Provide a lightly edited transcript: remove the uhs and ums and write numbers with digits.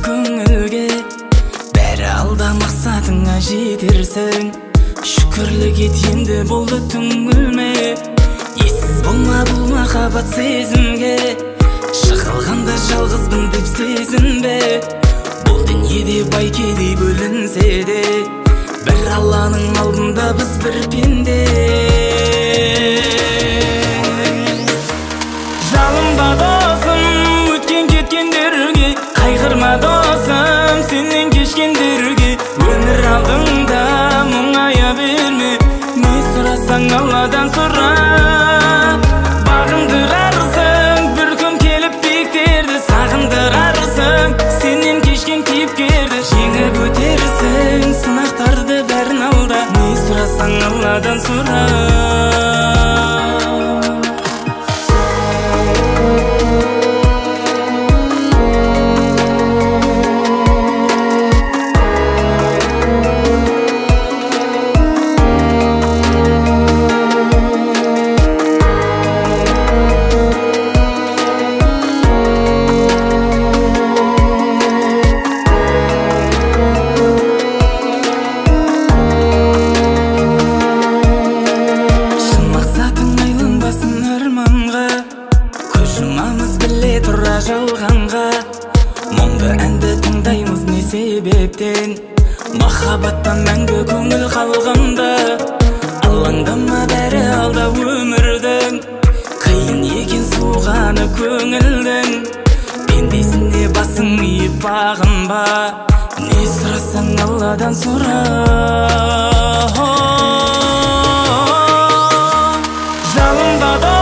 көңілге, бәрі алда мақсатыңа жетерсің. Шүкірлік ет, енді болды түңілме. Ессіз болма бұл махаббат сезімге, жығылғанда жалғызбын деп сезінбе. Бұл дүниеде бай кедей бөлінсе де, бір Алланың алдында біз бір пенде. Жалынба досым өткен кеткендерге, қайғырма досым сенен кешкендерге. Өмір алдыңда мұңая берме, не сұрасаң Алладан сұра. Бағындырарсың бір күн келіп биіктерді, сағындырарсың сенен кешкен кейіпкерді. Жеңіп өтерсің сынақтарды бәрін алда, не сұрасаң Алладан сұра. Жалғанға мұңды әнді тыңдаймыз не себептен? Махаббаттан мәңгі көңіл қалғанда, алаңдама бәрі алда өмірдің. Қиын екен суғаны көңілдің, пендесіне басың иіп бағынба, не сұрасаң Алладан сұра. Жалынба